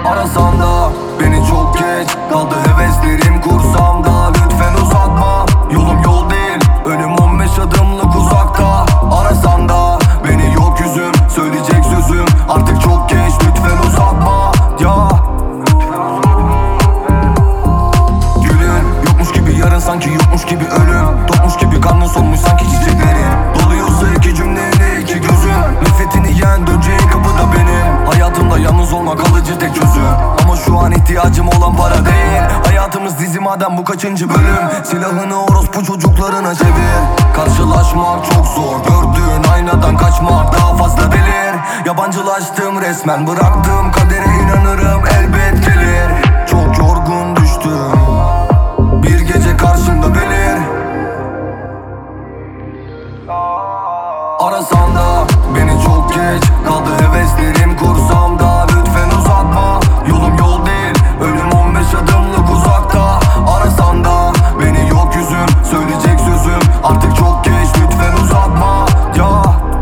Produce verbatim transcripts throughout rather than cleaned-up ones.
Arasan da beni çok geç kaldı heveslerim kursamda. Lütfen uzatma, yolum yol değil, önüm on beş adımlık uzakta. Arasan da beni yok yüzüm, söyleyecek sözüm artık çok geç. Lütfen uzatma ya. Gülün yokmuş gibi yarın, sanki yokmuş gibi ölüm. Tokmuş gibi karnın solmuş sanki çiçeklerin. Doluyorsa iki cümleyle iki gözüm. Nefretini yen döneceğin kapıda benim. Hayatımda yalnız olmak kalıcı tek çözüm. Ama şu an ihtiyacım olan para değil. Hayatımız dizi madem bu kaçıncı bölüm. Silahını orospu çocuklarına çevir. Karşılaşmak çok zor, gördüğün aynadan kaçmak daha fazla delir. Yabancılaştım resmen, bıraktığım kadere inanırım elbet gelir. Çok yorgun düştüm, bir gece karşımda belir. Arasan da beni çok geç kaldı heveslerim kursamda. Lütfen uzatma, yolum yol değil, önüm on beş adımlık uzakta. Arasan da beni yok yüzüm, söyleyecek sözüm artık çok geç. Lütfen uzatma ya.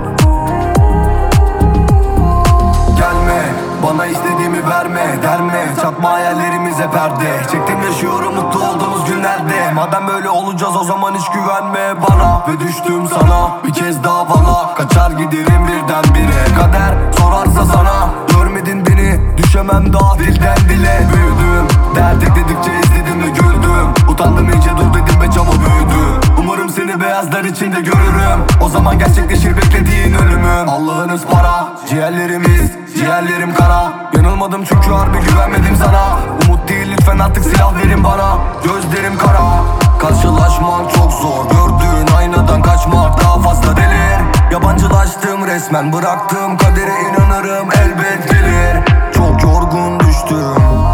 Gelme bana istediğimi verme, derme çakma hayallerimize perde. Çektim yaşıyorum mutlu olduğumuz günlerde. Madem böyle olacağız o zaman hiç güvenme bana. Ve düştüm sana bir kez daha bana. Kaçar giderim birdenbire, kader sorarsa sana. Görmedin beni, düşemem daha dilden dile. Büyüdüm, dert ekledikçe izledim ve güldüm. Utandım iyice, dur dedim ve çaba büyüdü. Umarım seni beyazlar içinde görürüm. O zaman gerçekleşir beklediğin ölümün. Allah'ınız para, ciğerlerimiz, ciğerlerim kara. Yanılmadım çünkü harbi güvenmedim sana. Umut değil lütfen artık silah verin bana. Gözlerim kara, karşılaşmak çok zor, gördüğün aynadan kaçmak daha fazla delir. Yabancılaştım resmen, bıraktığım kadere inanırım elbet gelir. Çok yorgun düştüm,